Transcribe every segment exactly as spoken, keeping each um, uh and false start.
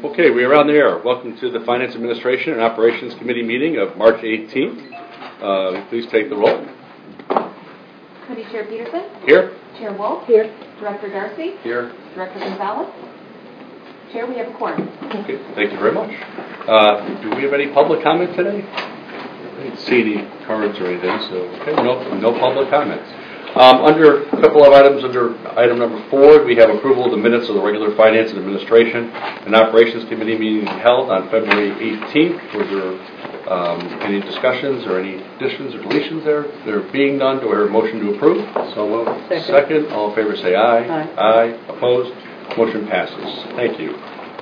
Okay, we are on the air. Welcome to the Finance Administration and Operations Committee meeting of March eighteenth. Uh, please take the roll. Committee Chair Peterson? Here. Chair Wolf? Here. Director Darcy? Here. Director Gonzalez? Chair, we have a quorum. Okay, thank you very much. Uh, do we have any public comment today? I didn't see any cards or anything, so okay, no, no public comments. Um, under a couple of items, under item number four, we have approval of the minutes of the regular Finance and Administration and Operations Committee meeting held on February eighteenth. Was there um, any discussions or any additions or deletions there? They're being done. Do I hear a motion to approve? So moved. Second. Second. All in favor say aye. Aye. Aye. Opposed? Motion passes. Thank you.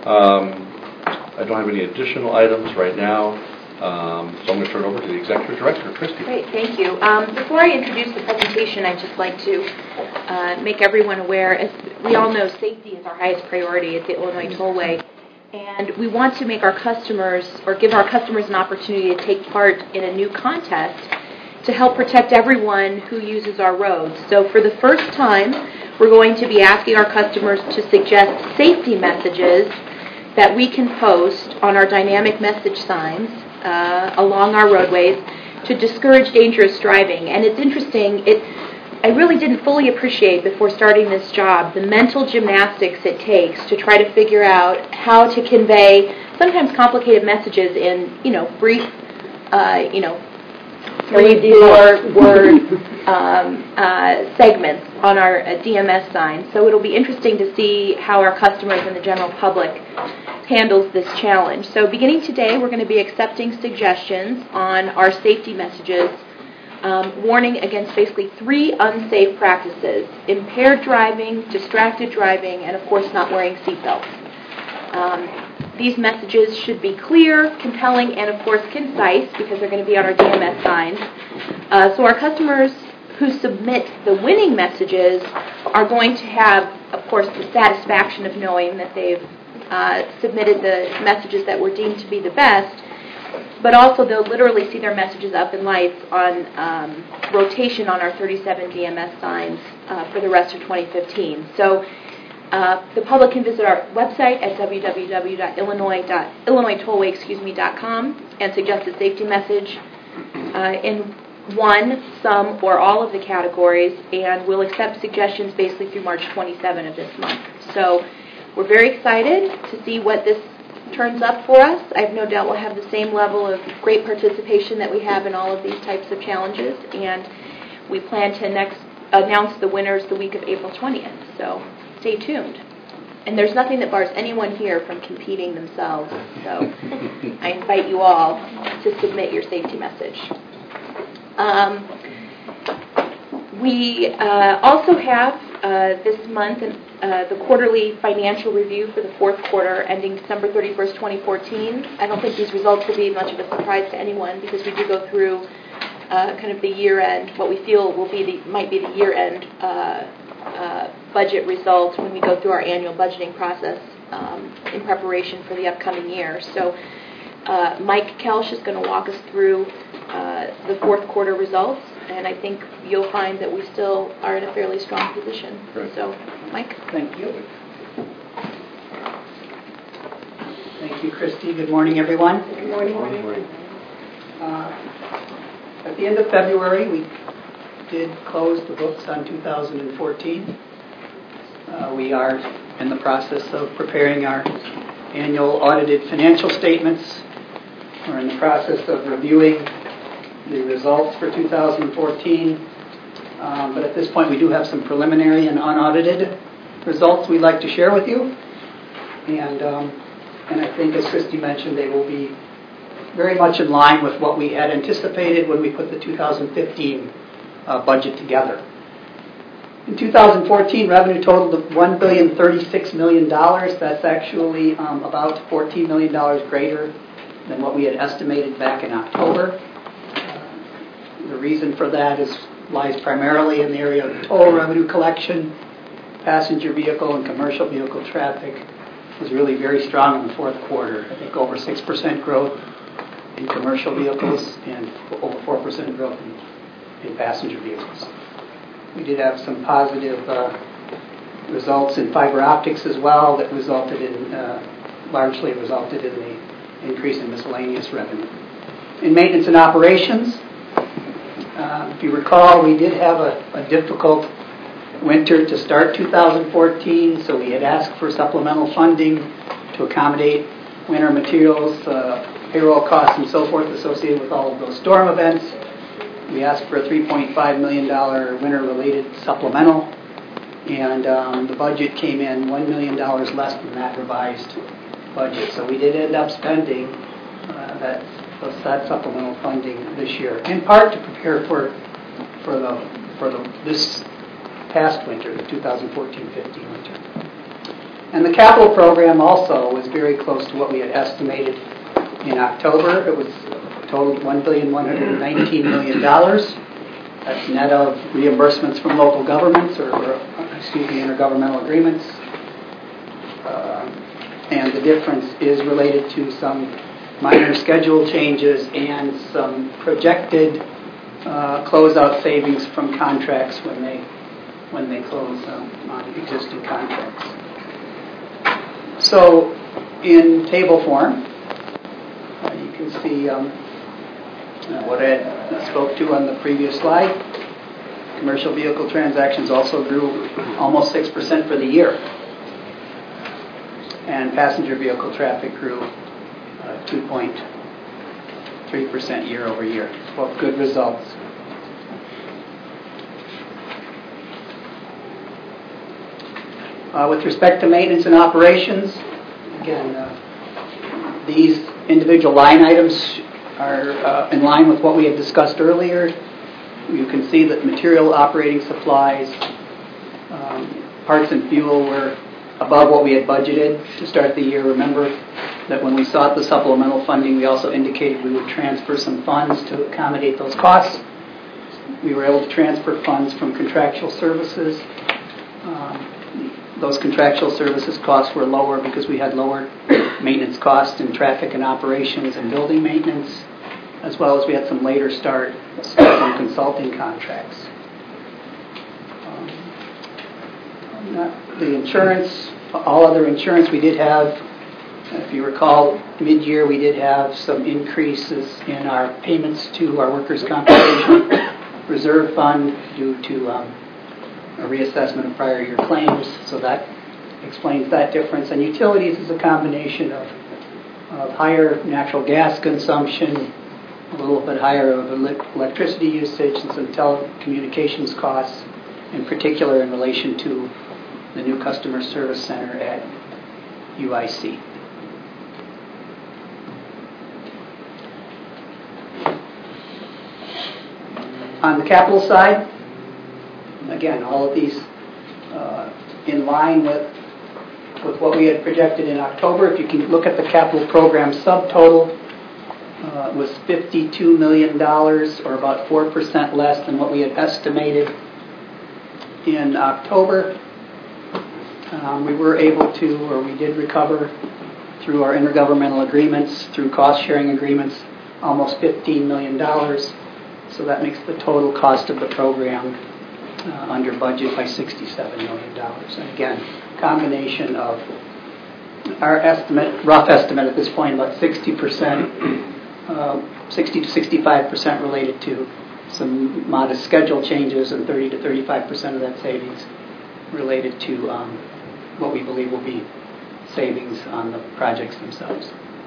Um, I don't have any additional items right now. Um, so I'm going to turn it over to the Executive Director, Christy. Great, thank you. Um, before I introduce the presentation, I'd just like to uh, make everyone aware, as we all know, safety is our highest priority at the Illinois Tollway, and we want to make our customers, or give our customers an opportunity to take part in a new contest to help protect everyone who uses our roads. So for the first time, we're going to be asking our customers to suggest safety messages that we can post on our dynamic message signs Uh, along our roadways to discourage dangerous driving. And it's interesting, it I really didn't fully appreciate before starting this job the mental gymnastics it takes to try to figure out how to convey sometimes complicated messages in, you know, brief, uh, you know, three, four word um, uh, segments on our uh, D M S signs. So it'll be interesting to see how our customers and the general public handles this challenge. So beginning today, we're going to be accepting suggestions on our safety messages, um, warning against basically three unsafe practices: impaired driving, distracted driving, and of course not wearing seatbelts. Um, these messages should be clear, compelling, and of course concise, because they're going to be on our D M S signs. Uh, so our customers who submit the winning messages are going to have, of course, the satisfaction of knowing that they've Uh, submitted the messages that were deemed to be the best, but also they'll literally see their messages up in lights on um, rotation on our thirty-seven D M S signs uh, for the rest of twenty fifteen. So uh, the public can visit our website at w w w dot illinois tollway excuse me dot com and suggest a safety message uh, in one, some, or all of the categories, and we'll accept suggestions basically through March twenty-seventh of this month. So we're very excited to see what this turns up for us. I have no doubt we'll have the same level of great participation that we have in all of these types of challenges, and we plan to next announce the winners the week of April twentieth, so stay tuned. And there's nothing that bars anyone here from competing themselves, so I invite you all to submit your safety message. Um, we uh, also have uh, this month an Uh, the quarterly financial review for the fourth quarter ending December thirty-first, twenty fourteen. I don't think these results will be much of a surprise to anyone, because we do go through uh, kind of the year-end, what we feel will be the might be the year-end uh, uh, budget results when we go through our annual budgeting process um, in preparation for the upcoming year. So uh, Mike Kelsch is going to walk us through uh, the fourth quarter results, and I think you'll find that we still are in a fairly strong position. Great. So, Mike? Thank you. Thank you, Christy. Good morning, everyone. Good morning. Good morning. Uh, at the end of February, we did close the books on two thousand fourteen. Uh, we are in the process of preparing our annual audited financial statements. We're in the process of reviewing the results for two thousand fourteen. Um, but at this point, we do have some preliminary and unaudited results we'd like to share with you. And um, and I think, as Christy mentioned, they will be very much in line with what we had anticipated when we put the two thousand fifteen uh, budget together. In two thousand fourteen, revenue totaled one billion thirty-six million dollars. That's actually um, about fourteen million dollars greater than what we had estimated back in October. Uh, the reason for that is lies primarily in the area of toll revenue collection. Passenger vehicle and commercial vehicle traffic was really very strong in the fourth quarter. I think over six percent growth in commercial vehicles and over four percent growth in, in passenger vehicles. We did have some positive uh, results in fiber optics as well that resulted in uh, largely resulted in the increase in miscellaneous revenue. In maintenance and operations, uh, if you recall, we did have a, a difficult winter to start two thousand fourteen, so we had asked for supplemental funding to accommodate winter materials, uh, payroll costs, and so forth associated with all of those storm events. We asked for a three point five million dollars winter-related supplemental, and um, the budget came in one million dollars less than that revised budget. So we did end up spending uh, that, that supplemental funding this year, in part to prepare for for the for the this past winter, the two thousand fourteen fifteen winter. And the capital program also was very close to what we had estimated in October. It was totaled one billion one hundred nineteen million dollars. That's net of reimbursements from local governments, or, or excuse me, intergovernmental agreements. Uh, and the difference is related to some minor schedule changes and some projected uh, closeout savings from contracts when they when they close um, on existing contracts. So, in table form, uh, you can see um, uh, what I spoke to on the previous slide. Commercial vehicle transactions also grew almost six percent for the year. And passenger vehicle traffic grew uh, two point three percent year over year. Both good results. Uh, with respect to maintenance and operations, again, uh, these individual line items are uh, in line with what we had discussed earlier. You can see that material, operating supplies, um, parts and fuel were above what we had budgeted to start the year. Remember that when we sought the supplemental funding, we also indicated we would transfer some funds to accommodate those costs. We were able to transfer funds from contractual services. Um, those contractual services costs were lower because we had lower maintenance costs in traffic and operations and building maintenance, as well as we had some later start some consulting contracts. Um, not the insurance, all other insurance we did have, if you recall, mid-year we did have some increases in our payments to our workers' compensation reserve fund due to um, a reassessment of prior year claims, so that explains that difference. And utilities is a combination of, of higher natural gas consumption, a little bit higher of electricity usage, and some telecommunications costs, in particular in relation to the new customer service center at U I C. On the capital side, again, all of these uh, in line with with what we had projected in October. If you can look at the capital program subtotal, uh, was fifty-two million dollars, or about four percent less than what we had estimated in October. Um, we were able to, or we did recover through our intergovernmental agreements, through cost-sharing agreements, almost fifteen million dollars. So that makes the total cost of the program uh, under budget by sixty-seven million dollars. And again, combination of our estimate, rough estimate at this point, about sixty percent, uh, sixty to sixty-five percent related to some modest schedule changes, and thirty to thirty-five percent of that savings related to um, what we believe will be savings on the projects themselves.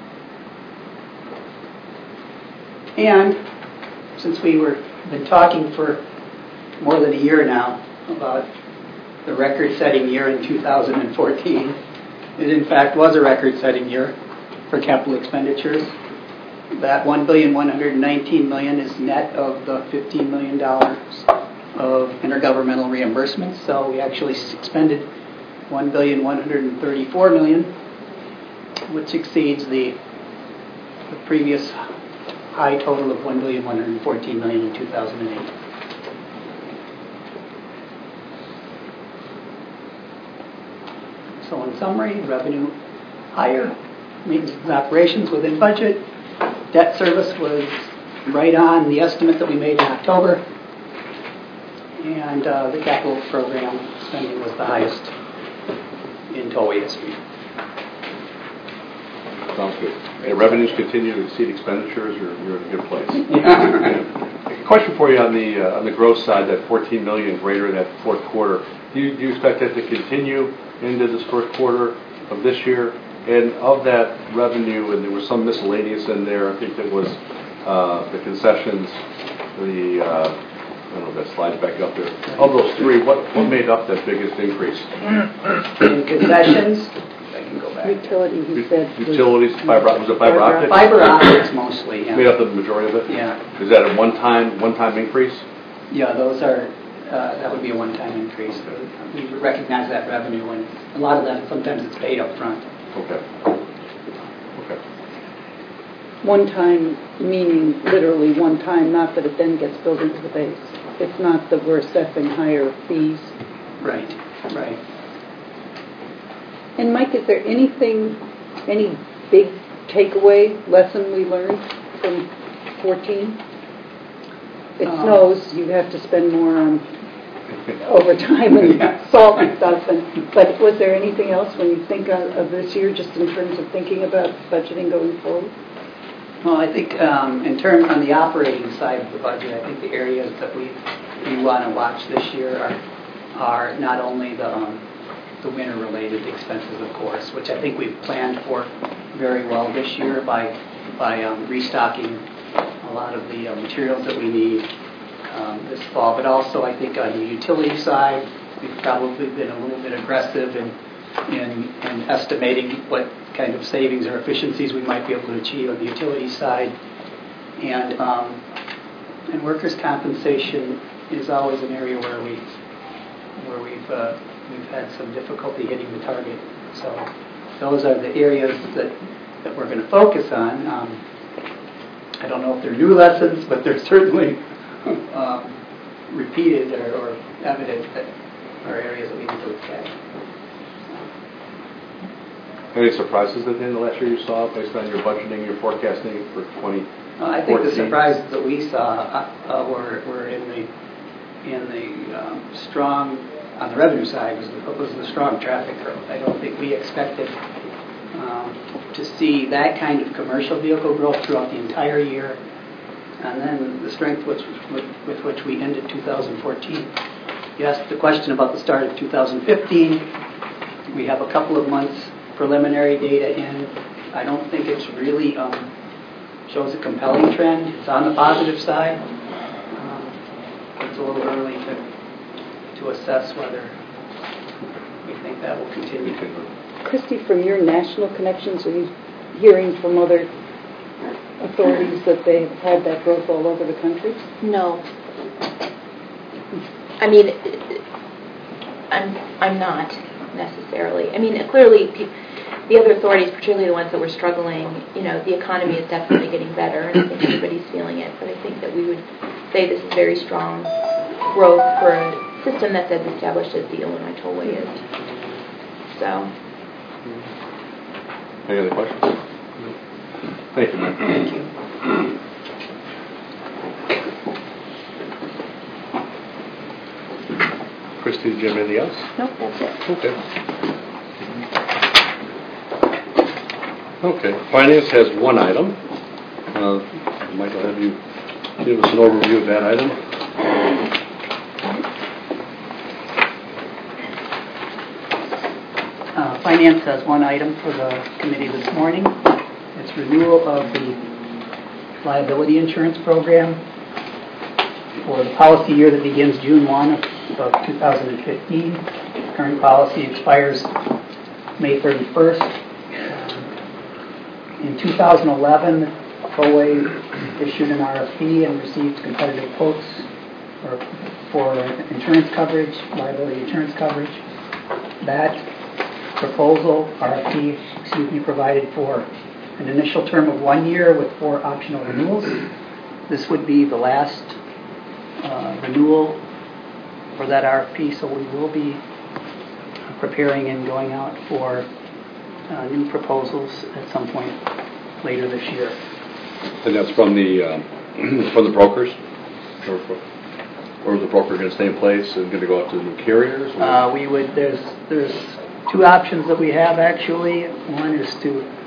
And since we were been talking for more than a year now about the record-setting year in two thousand fourteen, it in fact was a record-setting year for capital expenditures. That one billion one hundred nineteen million dollars is net of the fifteen million dollars of intergovernmental reimbursements. So we actually expended one billion one hundred thirty-four million dollars, which exceeds the, the previous high total of one billion one hundred fourteen million dollars in two thousand eight. So in summary, revenue higher, maintenance and operations within budget, debt service was right on the estimate that we made in October, and uh, the capital program spending was the highest in tollway history. Sounds good. Okay, revenues continue to exceed expenditures. You're, you're in a good place. Yeah. Question for you on the uh, on the growth side, that fourteen million greater in that fourth quarter. Do you, do you expect that to continue into this first quarter of this year? And of that revenue, and there was some miscellaneous in there. I think there was uh, the concessions, the uh, I don't know if that slides back up there. Of those three, what what made up that biggest increase? In concessions, I can go back. Utility, he said. Utilities, fiber, was it fiber optic? Fiber optics mostly, yeah. Made up the majority of it? Yeah. Is that a one-time, one-time increase? Yeah, those are, uh, that would be a one-time increase. We recognize that revenue, and a lot of that, sometimes it's paid up front. Okay. Okay. One time meaning literally one time, not that it then gets built into the base. It's not that we're assessing higher fees. Right, right. And Mike, is there anything, any big takeaway lesson we learned from fourteen? It Um, snows, you have to spend more on overtime and Yeah. salt and stuff. And, but was there anything else when you think of, of this year, just in terms of thinking about budgeting going forward? Well, I think um, in terms on the operating side of the budget, I think the areas that we we want to watch this year are are not only the um, the winter-related expenses, of course, which I think we've planned for very well this year by by um, restocking a lot of the uh, materials that we need um, this fall. But also, I think on the utility side, we've probably been a little bit aggressive in in, in estimating what kind of savings or efficiencies we might be able to achieve on the utility side. And um, and workers' compensation is always an area where we where we've uh, we've had some difficulty hitting the target. So those are the areas that that we're going to focus on. Um, I don't know if they're new lessons, but they're certainly um, repeated or, or evident that are areas that we need to look at. Any surprises at the end of last year you saw based on your budgeting, your forecasting for twenty fourteen? Uh, I think the surprises that we saw uh, uh, were were in the in the um, strong on the revenue side was the, was the strong traffic growth. I don't think we expected um, to see that kind of commercial vehicle growth throughout the entire year, and then the strength which, with, with which we ended two thousand fourteen. You asked the question about the start of two thousand fifteen. We have a couple of months preliminary data in. I don't think it's really um, shows a compelling trend. It's on the positive side. Um, it's a little early to to assess whether we think that will continue. Christy, from your national connections, are you hearing from other authorities that they've had that growth all over the country? No. I mean, I'm I'm not necessarily. I mean, clearly, pe- the other authorities, particularly the ones that were struggling, you know, the economy is definitely getting better, and I think everybody's feeling it. But I think that we would say this is very strong growth for a system that's as established as the Illinois Tollway is. So. Any other questions? Thank you, Mike. Thank you. Christy, did you have anything else? Nope, that's it. Okay. Okay. Finance has one item. Uh, Mike, I'll have you give us an overview of that item. Uh, Finance has one item for the committee this morning. It's renewal of the liability insurance program for the policy year that begins June first of two thousand fifteen. The current policy expires May thirty-first. In two thousand eleven, Tollway issued an R F P and received competitive quotes for, for insurance coverage, liability insurance coverage. That proposal, R F P, excuse me, provided for an initial term of one year with four optional renewals. This would be the last uh, renewal for that R F P, so we will be preparing and going out for uh, new proposals at some point later this year. And that's from the um, from the brokers, or, or is the broker going to stay in place and going to go out to new carriers? Uh, we would. There's there's two options that we have actually. One is to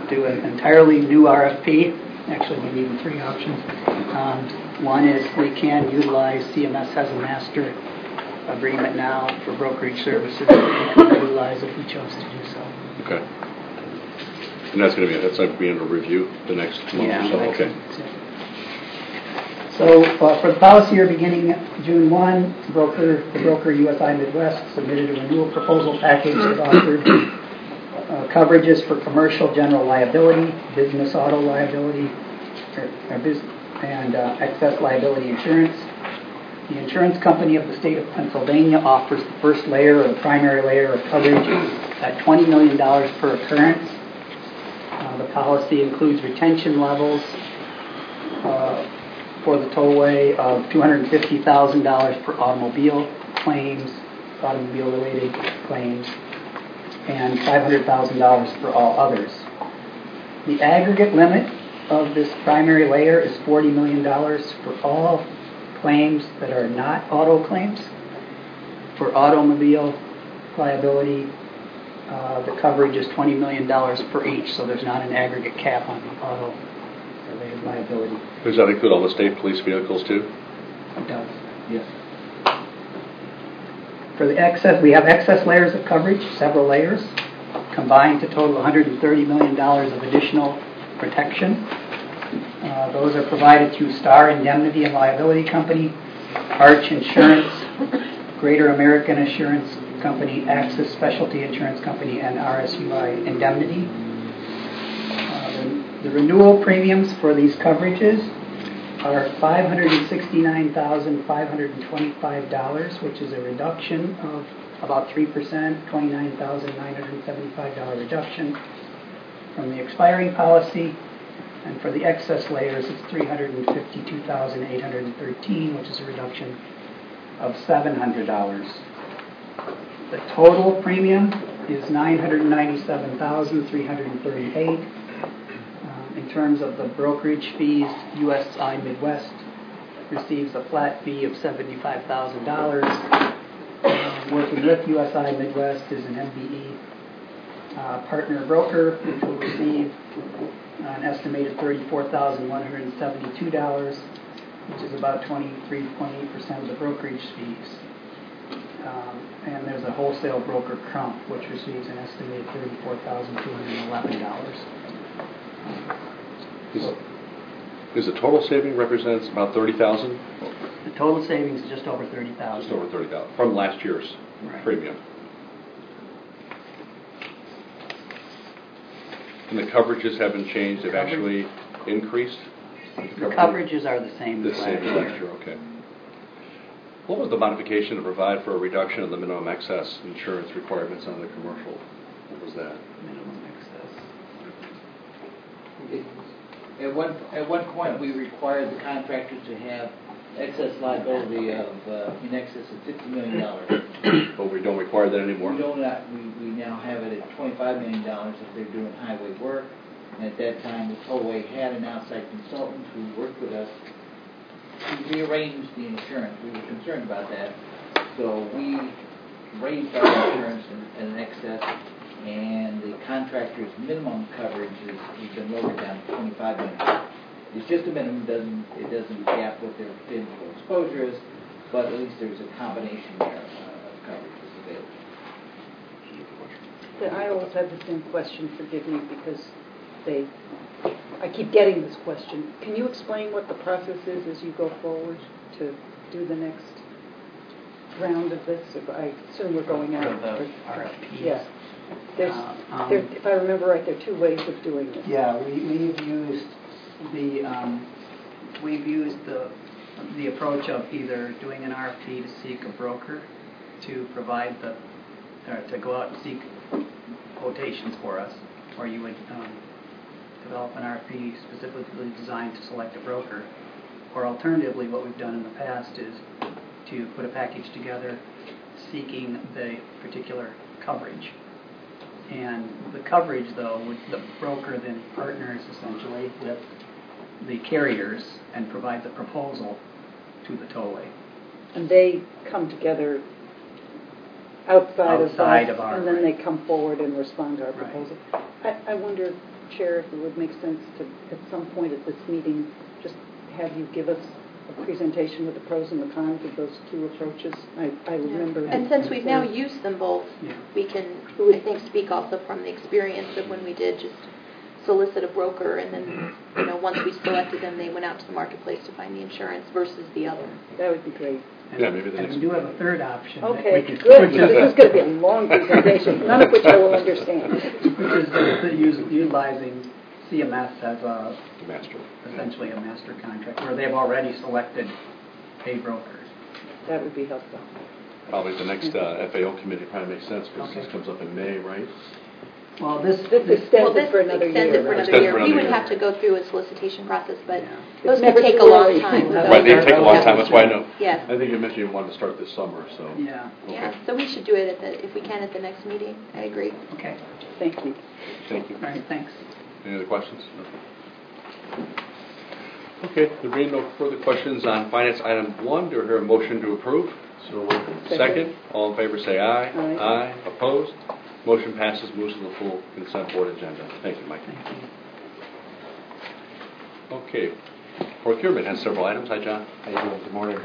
do an entirely new R F P. Actually, we need three options. Um, one is we can utilize C M S has a master agreement now for brokerage services that we can utilize if we chose to do so. Okay. And that's going to be that's like being a review the next month Yeah, or so. that's Okay. it. So uh, for the policy year beginning June first, broker, the broker U S I Midwest submitted a renewal proposal package that offered uh, coverages for commercial general liability, business auto liability, or, or bus- and uh, excess liability insurance. The insurance company of the state of Pennsylvania offers the first layer or the primary layer of coverage at twenty million dollars per occurrence. Uh, the policy includes retention levels uh, for the tollway of two hundred fifty thousand dollars per automobile claims, automobile-related claims, and five hundred thousand dollars for all others. The aggregate limit of this primary layer is forty million dollars for all claims that are not auto claims. For automobile liability, uh, the coverage is twenty million dollars per each, so there's not an aggregate cap on the auto-related liability. Does that include all the state police vehicles too? It does, yes. For the excess, we have excess layers of coverage, several layers, combined to total one hundred thirty million dollars of additional protection. Uh, those are provided through Star Indemnity and Liability Company, Arch Insurance, Greater American Assurance Company, Axis Specialty Insurance Company, and R S U I Indemnity. Uh, the, the renewal premiums for these coverages are five hundred sixty-nine thousand five hundred twenty-five dollars, which is a reduction of about three percent, twenty-nine thousand nine hundred seventy-five dollars reduction from the expiring policy. And for the excess layers, it's three hundred fifty-two thousand eight hundred thirteen dollars, which is a reduction of seven hundred dollars. The total premium is nine hundred ninety-seven thousand three hundred thirty-eight dollars. Um, in terms of the brokerage fees, U S I Midwest receives a flat fee of seventy-five thousand dollars. Uh, working with U S I Midwest is an M B E uh, partner broker, which will receive an estimated thirty-four thousand one hundred seventy-two dollars, which is about twenty-three point eight percent of the brokerage fees. Um, and there's a wholesale broker, Crump, which receives an estimated thirty-four thousand two hundred eleven dollars. Is, is the total saving represents about thirty thousand dollars? The total savings is just over thirty thousand dollars. Just over thirty thousand dollars from last year's Right. premium. And the coverages haven't changed, they've Coverage- actually increased? The coverages are the same The as same last as last year. year, okay. What was the modification to provide for a reduction of the minimum excess insurance requirements on the commercial? What was that? Minimum excess. At one, at one point, we required the contractors to have excess liability of, uh, in excess of fifty million dollars. But we don't require that anymore? We don't, not- we, we now have it at twenty-five million dollars if they're doing highway work. And at that time, the tollway had an outside consultant who worked with us to rearrange the insurance. We were concerned about that. So we raised our insurance in, in an excess, and the contractor's minimum coverage is, has been lowered down to twenty-five million dollars. It's just a minimum, doesn't, it doesn't cap what their physical exposure is, but at least there's a combination there uh, of coverage that's available. I always have the same question, forgive me, because they, I keep getting this question. Can you explain what the process is as you go forward to do the next round of this? If I assume we're going out. For the for- R F Ps? Yeah. There's, Uh, um, there, if I remember right, there are two ways of doing this. Yeah, we, we've used the, um, we've used the, the approach of either doing an R F P to seek a broker to provide the, or to go out and seek quotations for us, or you would um, develop an R F P specifically designed to select a broker. Or alternatively, what we've done in the past is to put a package together seeking the particular coverage. And the coverage, though, with the broker then partners essentially with the carriers and provide the proposal to the tollway. And they come together outside, Outside of us, of our- and then right. they come forward and respond to our Right. proposal. I, I wonder, Chair, if it would make sense to, at some point at this meeting, just have you give us a presentation with the pros and the cons of those two approaches. I, I remember. And since we've now used them both, Yeah. we can, I think, speak also from the experience of when we did just solicit a broker, and then, you know, once we selected them, they went out to the marketplace to find the insurance versus the other. That would be great. And- Yeah, maybe the And next- we do have a third option. that Okay, we could- good. So this is going to be a long presentation, none of which I will understand. Which is the- the us- utilizing C M S as a, Master. essentially a master contract, where they've already selected a broker. That would be helpful. Probably the next uh, F A O committee probably makes sense because Okay. this comes up in May, right? Well, this, This this extends Well, it this for another extends year. it for right? another Extends year. for We another would year. have to go through a solicitation process, but Yeah. those It's could never take a too long early. time. Right, so- Right, they take a long time. That's why I know. Yes. I think you mentioned you wanted to start this summer, so. yeah, Yeah, so we should do it at the, if we can, at the next meeting. I agree. okay. Thank you. Thank you. All right, thanks. Any other questions? Okay, there being no further questions on finance item one, do I hear a motion to approve? So second, all in favor say aye. Aye. Aye. Opposed? Motion passes, moves to the full consent board agenda. Thank you, Mike. Thank you. Okay, procurement has several items. Hi, John. How you doing? Good morning.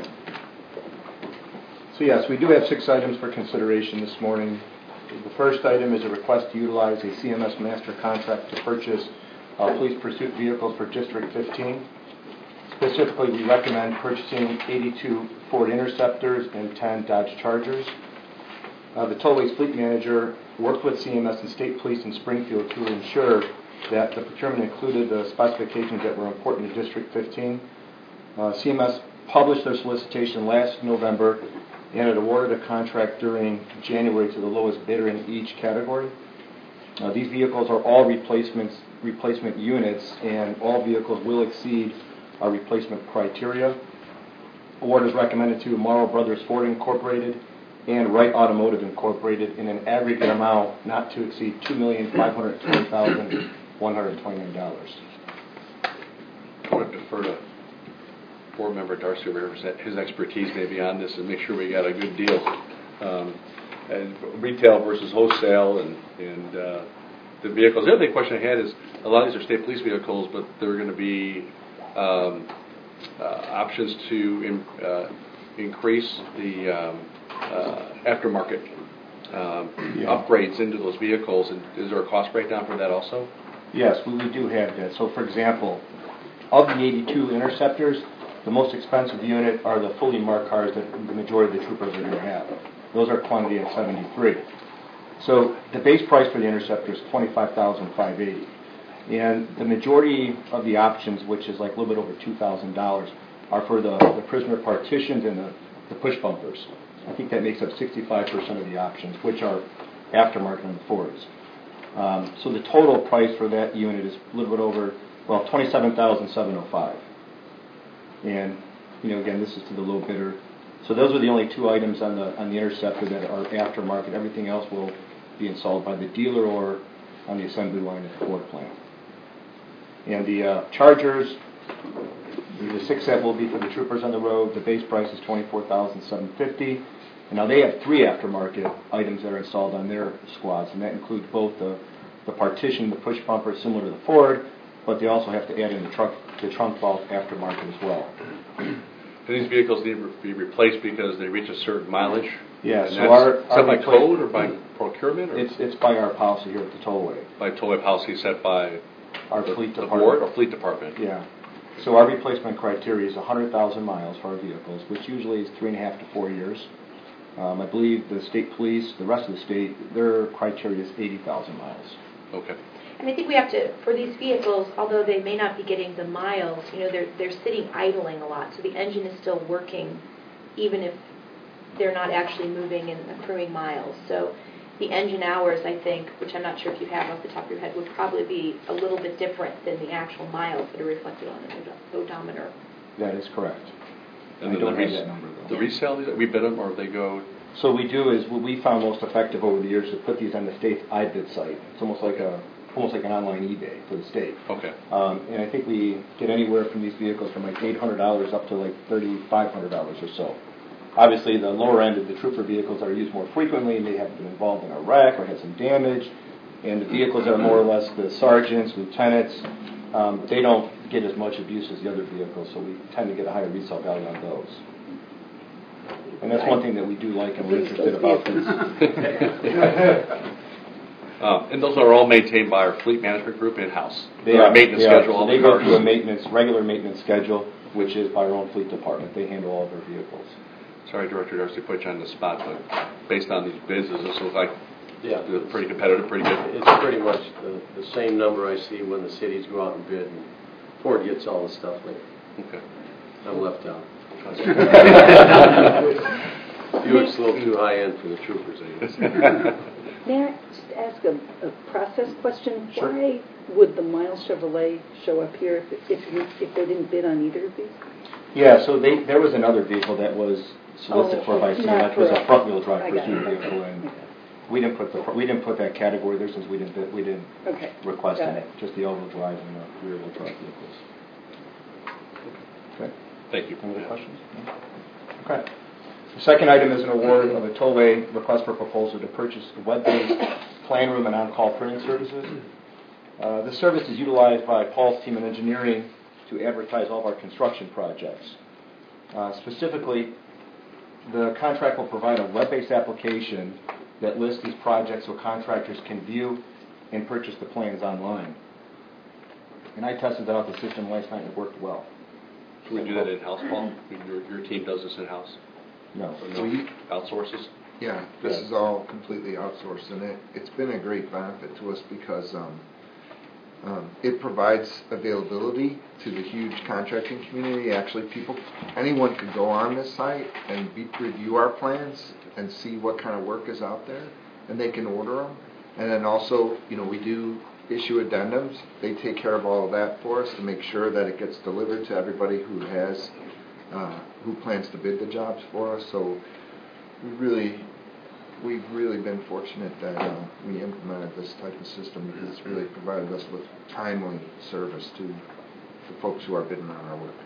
So yes, we do have six items for consideration this morning. The first item is a request to utilize a C M S master contract to purchase uh, police pursuit vehicles for District fifteen. Specifically, we recommend purchasing eighty-two Ford Interceptors and ten Dodge Chargers. Uh, the Tollways Fleet Manager worked with C M S and State Police in Springfield to ensure that the procurement included the specifications that were important to District fifteen. Uh, C M S published their solicitation last November and it awarded a contract during January to the lowest bidder in each category. Uh, these vehicles are all replacements, replacement units, and all vehicles will exceed our replacement criteria. Award is recommended to Morrow Brothers Ford Incorporated and Wright Automotive Incorporated in an aggregate amount not to exceed two million five hundred twenty thousand one hundred twenty-nine dollars. I want to defer to board member Darcy, whoever his expertise may be on this, and make sure we got a good deal. Um, and retail versus wholesale, and and uh, the vehicles. The other big question I had is a lot of these are state police vehicles, but there are going to be um, uh, options to in, uh, increase the um, uh, aftermarket um, Yeah. upgrades into those vehicles. And is there a cost breakdown for that also? Yes, we, we do have that. So, for example, of the eighty-two Interceptors, the most expensive unit are the fully marked cars that the majority of the troopers are going to have. Those are quantity of seventy-three. So the base price for the Interceptor is twenty-five thousand five hundred eighty dollars. And the majority of the options, which is like a little bit over two thousand dollars, are for the, the prisoner partitions and the, the push bumpers. I think that makes up sixty-five percent of the options, which are aftermarket on the Fords. Um, so the total price for that unit is a little bit over, well, twenty-seven thousand seven hundred five dollars. And, you know, again, this is to the low bidder. So those are the only two items on the on the Interceptor that are aftermarket. Everything else will be installed by the dealer or on the assembly line at the Ford plant. And the uh, Chargers, the six set will be for the troopers on the road. The base price is twenty-four thousand seven hundred fifty dollars. And now they have three aftermarket items that are installed on their squads, and that includes both the, the partition, the push bumper, similar to the Ford, but they also have to add in the truck, the trunk vault aftermarket as well. Do these vehicles need to be replaced because they reach a certain mileage? Yeah, And so that's- our, is that our by repla- code or by procurement? Or It's it's by our policy here at the tollway. by tollway policy set by Our the, fleet the department. board or fleet department? Yeah. So our replacement criteria is one hundred thousand miles for our vehicles, which usually is three and a half to four years. Um, I believe the state police, the rest of the state, their criteria is eighty thousand miles. Okay. And I think we have to, for these vehicles, although they may not be getting the miles, you know, they're they're sitting idling a lot, so the engine is still working, even if they're not actually moving and accruing miles. So the engine hours, I think, which I'm not sure if you have off the top of your head, would probably be a little bit different than the actual miles that are reflected on an od- odometer. That is correct. And I then don't the, have res- that number, though. the resale, these, we bid them or they go? So what we do is what we found most effective over the years is put these on the state's I bid site. It's almost like a almost like an online eBay for the state. Okay. Um, and I think we get anywhere from these vehicles from like eight hundred dollars up to like thirty-five hundred dollars or so. Obviously, the lower end of the trooper vehicles are used more frequently and they have been involved in a wreck or had some damage. And the vehicles are more or less the sergeants, lieutenants, um, they don't get as much abuse as the other vehicles, so we tend to get a higher resale value on those. And that's one thing that we do like and we're interested about this. Uh, and those are all maintained by our fleet management group in-house. They Our are. maintenance they are. schedule. So all they the go cars. through a maintenance, regular maintenance schedule, which is by our own fleet department. They handle all of our vehicles. Sorry, Director Darcy, to put you on the spot, but based on these bids, does this look like Yeah. they're pretty competitive, pretty good? It's pretty much the, the same number I see when the cities go out and bid, and Ford gets all the stuff later. Okay. I'm left out. Buick's a little too high end for the troopers, I guess. May I just ask a, a process question? Sure. Why would the Miles Chevrolet show up here if, if, you, if they didn't bid on either of these? Yeah, so they, there was another vehicle that was solicited Oh, for by not That was a correct. front-wheel drive I got pursuit it. vehicle, and Okay. we didn't put the we didn't put that category there since we didn't bid- we didn't Okay. request Got it. it. Just the all-wheel drive and the rear-wheel drive vehicles. Okay. Thank you. Any other questions? No? Okay. The second item is an award of a tollway request for proposal to purchase a web-based plan room and on-call printing services. Uh, this service is utilized by Paul's team in engineering to advertise all of our construction projects. Uh, specifically, the contract will provide a web-based application that lists these projects so contractors can view and purchase the plans online. And I tested that out the system last night and it worked well. Can we do that in-house, Paul? Your, your team does this in-house? No. Or no? We- Outsources? Yeah, this Yeah. is all completely outsourced, and it, it's been a great benefit to us because um, um, it provides availability to the huge contracting community. Actually, people, anyone could go on this site and be, review our plans and see what kind of work is out there, and they can order them. And then also, you know, we do issue addendums. They take care of all of that for us to make sure that it gets delivered to everybody who has, uh, who plans to bid the jobs for us. So we really, we've really been fortunate that uh, we implemented this type of system because it's really provided us with timely service to the folks who are bidding on our work.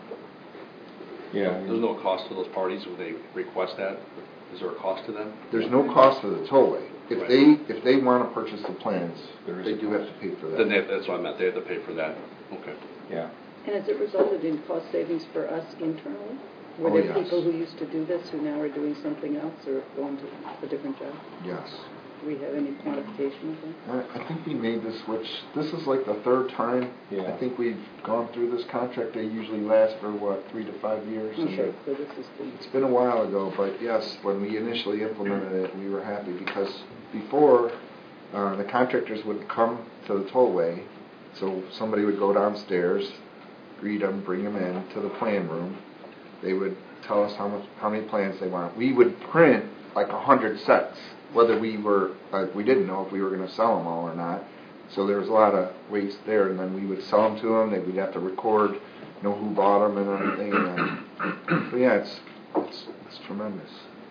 Yeah. There's no cost to those parties when they request that? Is there a cost to them? There's no cost for the tollway. If Right. they if they want to purchase the plans, There is they a do have to pay for that. Then they, that's what I meant, they have to pay for that. Okay. Yeah. And has it resulted in cost savings for us internally? Were Oh, there yes. people who used to do this who now are doing something else or going to a different job? Yes. Do we have any quantification of that? I I think we made the switch. This is like the third time. Yeah. I think we've gone through this contract. They usually last for, what, three to five years? And Okay, so this is the... It's been a while ago, but yes, when we initially implemented it, we were happy because before, uh, the contractors would come to the tollway, so somebody would go downstairs, greet them, bring them in to the plan room. They would tell us how much, how many plans they want. We would print like a hundred sets, whether we were, uh, we didn't know if we were going to sell them all or not. So there was a lot of waste there, and then we would sell them to them. They would have to record, you know, who bought them and everything. And, so yeah, it's it's it's tremendous.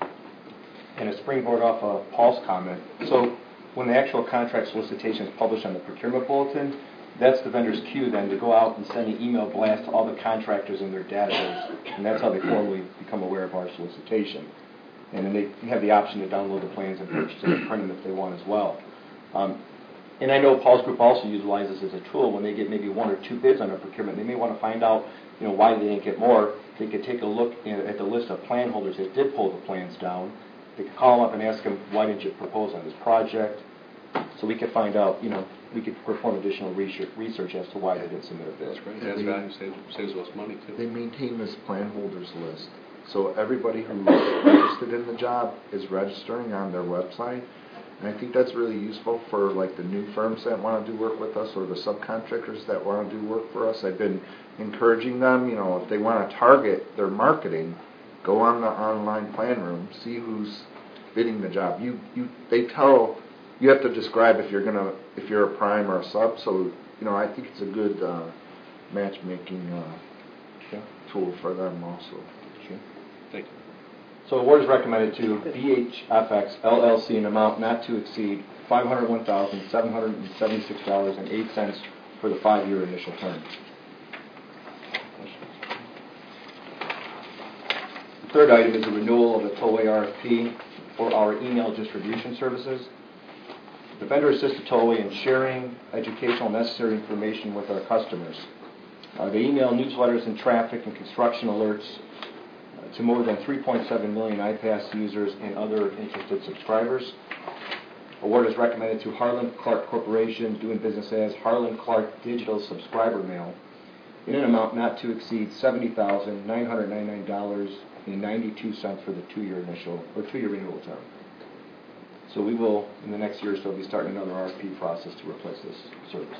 And a springboard off of Paul's comment. So when the actual contract solicitation is published on the procurement bulletin, that's the vendor's cue then to go out and send an email blast to all the contractors in their database. And that's how they formally become aware of our solicitation. And then they have the option to download the plans and purchase them and print them if they want as well. Um, and I know Paul's group also utilizes this as a tool when they get maybe one or two bids on a procurement. They may want to find out, you know, why they didn't get more. They could take a look at the list of plan holders that did pull the plans down. They could call them up and ask them, why didn't you propose on this project? So we could find out, you know, we could perform additional research, research as to why they didn't submit a bid. That's great. It adds value, saves, saves us money too. They maintain this plan holders list. So everybody who's interested in the job is registering on their website. And I think that's really useful for like the new firms that want to do work with us or the subcontractors that want to do work for us. I've been encouraging them, you know, if they want to target their marketing, go on the online plan room, see who's bidding the job. You you they tell you have to describe if you're gonna if you're a prime or a sub. So you know I think it's a good uh, matchmaking uh, Sure. tool for them also. Sure. Thank you. So award is recommended to B H F X L L C in amount not to exceed five hundred one thousand seven hundred seventy-six dollars and eight cents for the five-year initial term. The third item is a renewal of the tollway R F P for our email distribution services. The vendor assists the tollway in sharing educational necessary information with our customers. Uh, they email newsletters and traffic and construction alerts uh, to more than three point seven million iPass users and other interested subscribers. Award is recommended to Harlan Clark Corporation, doing business as Harlan Clark Digital Subscriber Mail, in an amount not to exceed seventy thousand nine hundred ninety-nine dollars and ninety-two cents for the two-year initial or two-year renewal term. So we will, in the next year or so, be starting another R F P process to replace this service.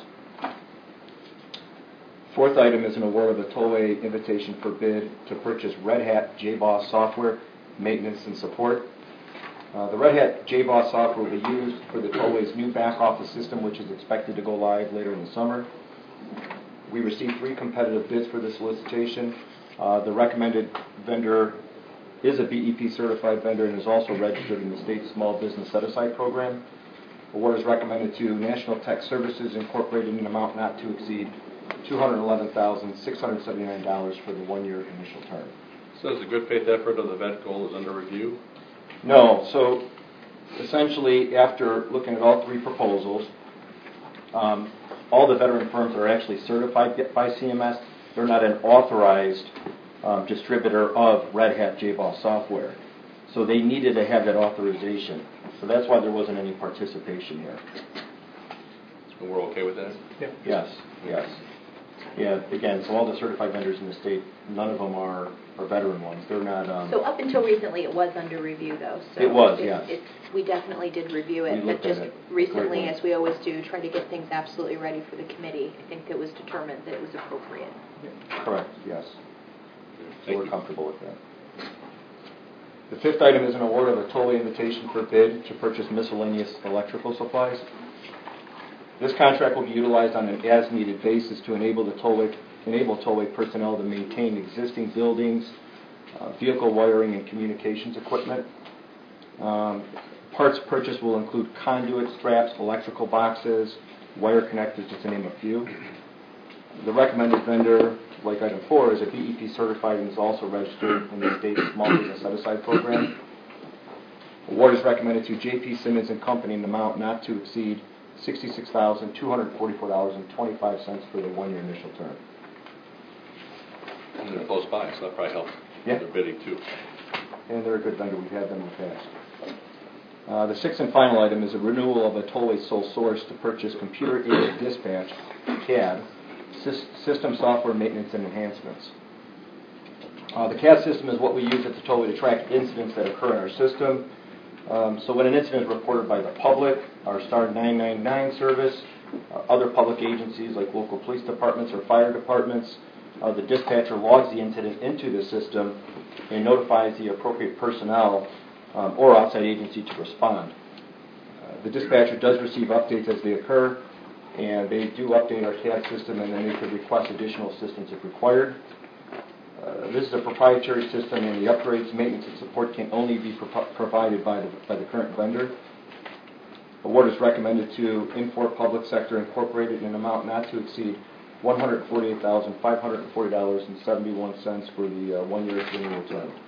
Fourth item is an award of a tollway invitation for bid to purchase Red Hat J BOSS software, maintenance, and support. Uh, the Red Hat J BOSS software will be used for the tollway's new back office system, which is expected to go live later in the summer. We received three competitive bids for this solicitation. Uh, the recommended vendor is a B E P certified vendor and is also registered in the state's Small Business Set-Aside Program. Award is recommended to National Tech Services Incorporated in an amount not to exceed two hundred eleven thousand six hundred seventy-nine dollars for the one-year initial term. So is the good faith effort of the vet goal is under review? No. So essentially, after looking at all three proposals, um, all the veteran firms are actually certified by C M S. They're not an authorized um, distributor of Red Hat J BOSS software. So they needed to have that authorization. So that's why there wasn't any participation here. And we're okay with that? Yeah. Yes, yes. Yeah, again, so all the certified vendors in the state, none of them are, are veteran ones. They're not... Um, So up until recently, it was under review, though. So It was, it's- yes. it's- We definitely did review it, We but looked at just it. recently, Great. as we always do, try to get things absolutely ready for the committee. I think it was determined that it was appropriate. Correct, yes. So Thank we're you. comfortable with that. The fifth item is an award of a tollway invitation for bid to purchase miscellaneous electrical supplies. This contract will be utilized on an as-needed basis to enable the tollway enable tollway personnel to maintain existing buildings, uh, vehicle wiring, and communications equipment. Um, parts purchased will include conduit, straps, electrical boxes, wire connectors, just to name a few. The recommended vendor, like item four, is a B E P certified and is also registered in the state's Small Business Set-Aside Program. Award is recommended to J P Simmons and Company in an amount not to exceed sixty-six thousand two hundred forty-four dollars and twenty-five cents for the one-year initial term. And they're close by, so that probably helps. Yeah. They're bidding too. And they're a good vendor. We've had them in the past. Uh, the sixth and final item is a renewal of a tollway sole source to purchase computer-aided dispatch, C A D, sys- system software maintenance and enhancements. Uh, the C A D system is what we use at the tollway to track incidents that occur in our system. Um, so when an incident is reported by the public, our Star nine nine nine service, uh, other public agencies like local police departments or fire departments, uh, the dispatcher logs the incident into the system and notifies the appropriate personnel um, or outside agency to respond. Uh, the dispatcher does receive updates as they occur, and they do update our C A D system, and then they could request additional assistance if required. Uh, this is a proprietary system, and the upgrades, maintenance, and support can only be pro- provided by the, by the current vendor. Award is recommended to Infor Public Sector Incorporated in an amount not to exceed one hundred forty-eight thousand five hundred forty dollars and seventy-one cents for the uh, one-year renewal term.